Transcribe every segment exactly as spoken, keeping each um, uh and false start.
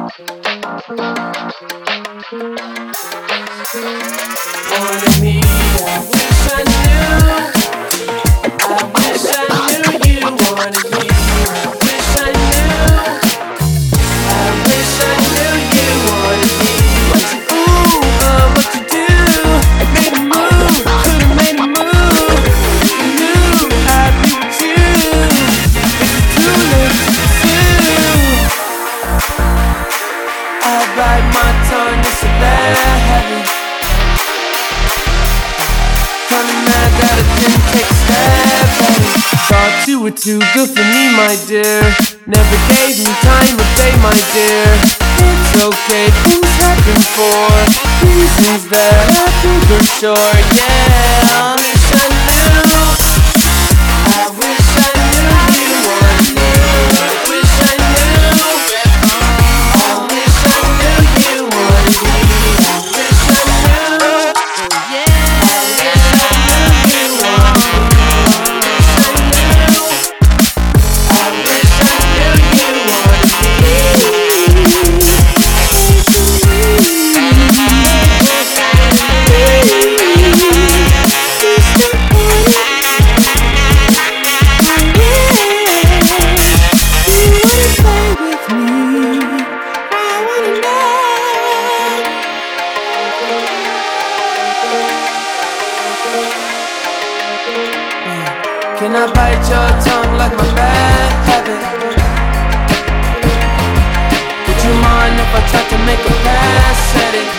Wanted me, I wish I knew. I wish I knew you wanted me. I wish I knew. I wish I knew you wanted me. What you ooh, uh, what you do? Made a move, could've made a move. You knew I'd be with you. It's too late to pursue. I bite my tongue, it's a bad habit. Kinda mad that I didn't take a step at it. Thought you were too good for me, my dear. Never gave me time of day, my dear. It's okay, things happen for reasons that I think are sure. Yeah, I wish I knew. I wish I knew you wanted me. I wish I knew. I wish I knew you wanted me. I wish I knew. Yeah, I wish I knew you wanted me. I wish I knew you wanted me. Can I bite your tongue like my bad habit? Would you mind if I tried to make a pass at it?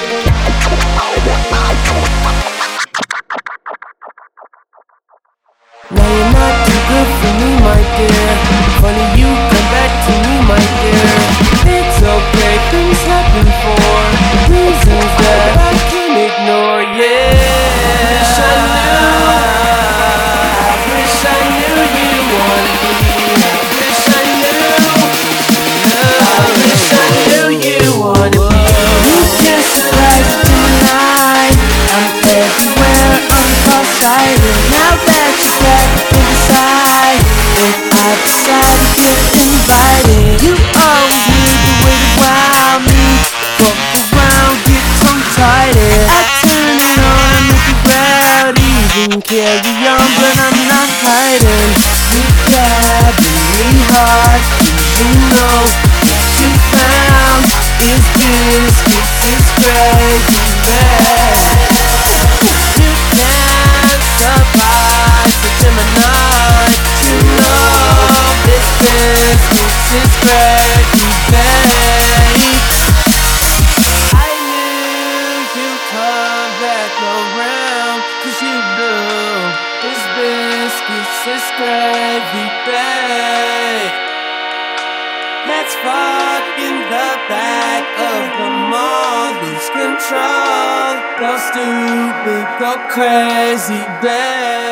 Now you're not too good for me, my dear. Funny you come back to me, my dear. It's okay, things happen for reasons that I can't ignore, yeah. I wish I knew. I wish I knew you wanted me. I wish I knew. I wish I knew you wanted me. You kiss the light tonight. I'm everywhere, I'm far-sighted. Now that you're back inside, and I decide to get invited. You always knew the way to wow me. Fuck around, get tongue-tied. I turn it on, I make it rowdy. Even carry on, but I'm not hiding. You grabbing me hard, 'cause you know what you found is biscuits, it's crazy bad. You can't survive the Gemini. You know this biscuits is crazy bad. I knew you'd come back around, 'cause you knew this biscuits is gravy, babe. Let's fuck in the back of the mall, lose control. Go stupid, go crazy, babe.